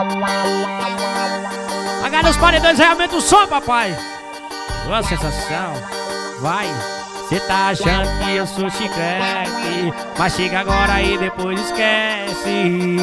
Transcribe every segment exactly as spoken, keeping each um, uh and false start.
Agarra os paredões, realmente o som, papai. Boa sensação, vai. Cê tá achando que eu sou chiclete, mas chega agora e depois esquece.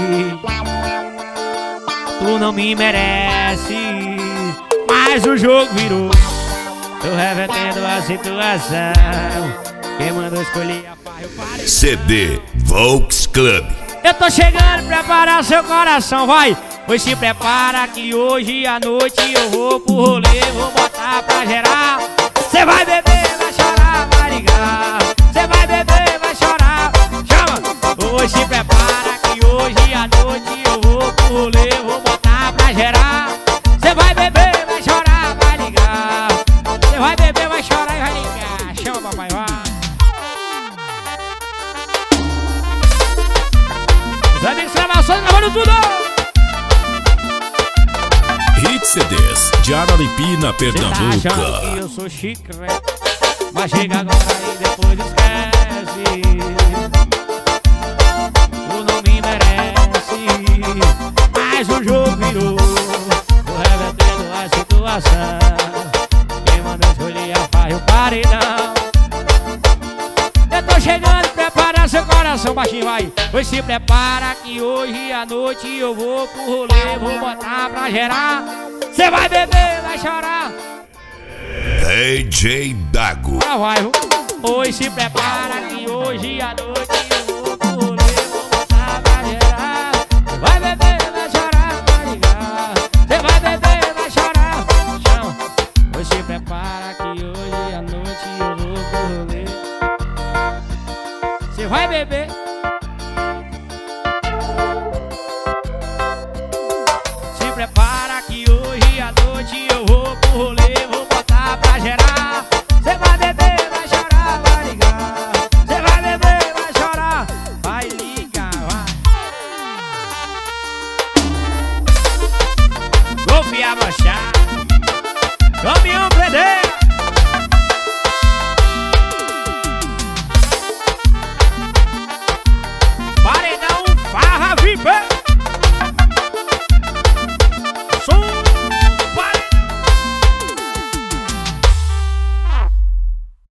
Tu não me merece, mas o jogo virou. Tô revertendo a situação. Quem mandou escolher a farra eu parei. C D Volks Club. Eu tô chegando, preparar seu coração, vai. Pois se prepara que hoje à noite eu vou pro rolê, vou botar pra gerar. Cê vai beber, vai chorar, vai ligar. Cê vai beber, vai chorar, chama. Pois se prepara que hoje à noite eu vou pro rolê, vou botar pra gerar. Cê vai beber, vai chorar, vai ligar. Cê vai beber, vai chorar e vai ligar. Chama, papai, vai. Os amigos gravações gravando tudo. Hit C Ds de Araripina, Pernambuco. Cê tá achando que eu sou chiclete, mas chega agora e depois esquece. Tu não me merece, mas o jogo virou. Tô revertendo a situação. Quem mandou escolher a farra e o paredão. Eu tô chegando, prepara seu coração, baixinho, vai. Pois se prepara que hoje à noite eu vou pro rolê, vou botar pra gerar. Cê vai beber, vai chorar. D J Dago. Ah, vai, viu? Pois se prepara que hoje à noite eu vou pro rolê, vou botar pra gerar. Cê vai beber, vai chorar, vai ligar. Cê vai beber, vai chorar, chama. Pois se prepara que hoje à noite eu vou pro rolê. Cê vai beber. Se prepara que hoje à noite eu vou pro rolê, vou botar pra gerar. Cê vai beber, vai chorar, vai ligar. Cê vai beber, vai chorar, vai ligar, vai. Golpe a baixar, caminhão prender.